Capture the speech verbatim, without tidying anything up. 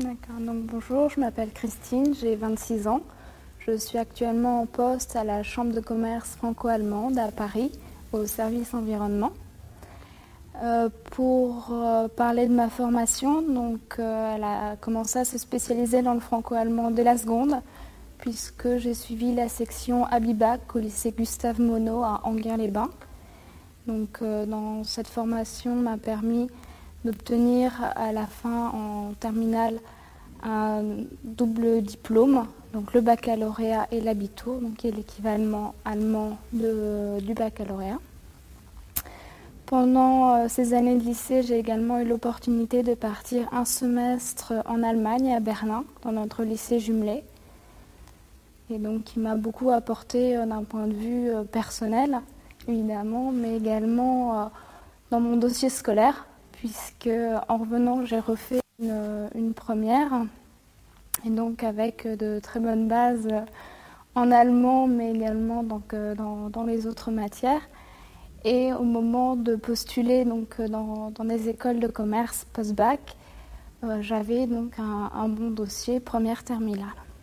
D'accord, donc bonjour, je m'appelle Christine, j'ai vingt-six ans. Je suis actuellement en poste à la Chambre de commerce franco-allemande à Paris, au service environnement. Euh, pour euh, parler de ma formation, donc, euh, elle a commencé à se spécialiser dans le franco-allemand dès la seconde, puisque j'ai suivi la section Abibac au lycée Gustave Monod à Enghien-les-Bains. Donc, euh, dans cette formation m'a permis d'obtenir à la fin en terminale un double diplôme, donc le baccalauréat et l'abitur, donc qui est l'équivalent allemand de, du baccalauréat. Pendant euh, ces années de lycée, j'ai également eu l'opportunité de partir un semestre en Allemagne, à Berlin, dans notre lycée jumelé, et donc qui m'a beaucoup apporté euh, d'un point de vue euh, personnel, évidemment, mais également euh, dans mon dossier scolaire, puisque en revenant, j'ai refait une, une première, et donc avec de très bonnes bases en allemand, mais également donc, dans, dans les autres matières. Et au moment de postuler donc, dans, dans des écoles de commerce post-bac, euh, j'avais donc un, un bon dossier première terminale.